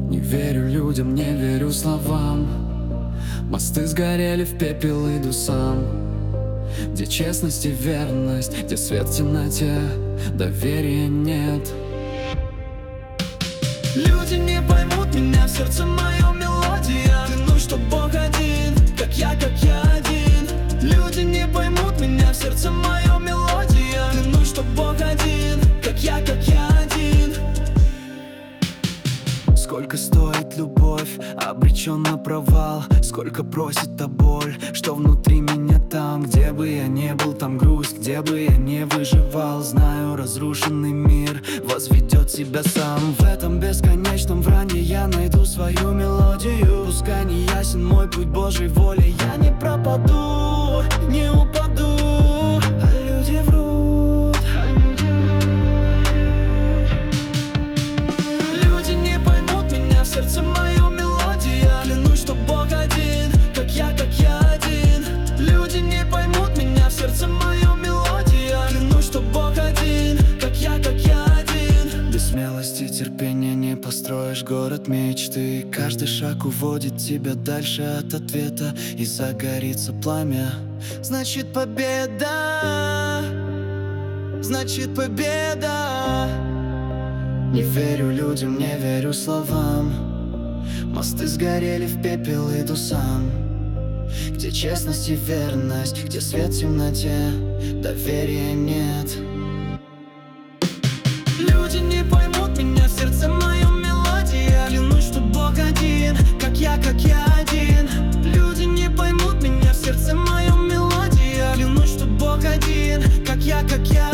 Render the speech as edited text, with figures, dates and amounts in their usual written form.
Не верю людям, не верю словам. Мосты сгорели в пепел, иду сам. Где честность и верность, где свет в темноте, доверия нет. Люди не поймут меня, в сердце мое мелодия. Клянусь, что Бог один, как я один. Люди не поймут меня, в сердце мое мелодия. Клянусь, что Бог один, как я один. Сколько стоит любовь, обречен на провал. Сколько просит та боль, что внутри меня там. Где бы я не был, там грусть, где бы я не выживал. Знаю, разрушенный мир возведет себя сам. В этом бесконечном вранье я найду свою мелодию. Пускай не ясен мой путь Божьей воли, я не пропаду, не упаду. А люди врут. Люди не поймут меня, в сердце мое мелодия. Клянусь, что Бог один, как я один. Люди не поймут меня, в сердце мое мелодия. Клянусь, что Бог один, как я один. Без смелости, терпения не построишь город мечты. Каждый шаг уводит тебя дальше от ответа. И загорится пламя, значит победа. Значит победа. Не верю людям, не верю словам. Мосты сгорели в пепел, иду сам. Где честность и верность, где свет в темноте, доверия нет. Люди не поймут меня, в сердце мое мелодия. Клянусь, что Бог один, как я один. Люди не поймут меня, в сердце мое мелодия. Клянусь, что Бог один, как я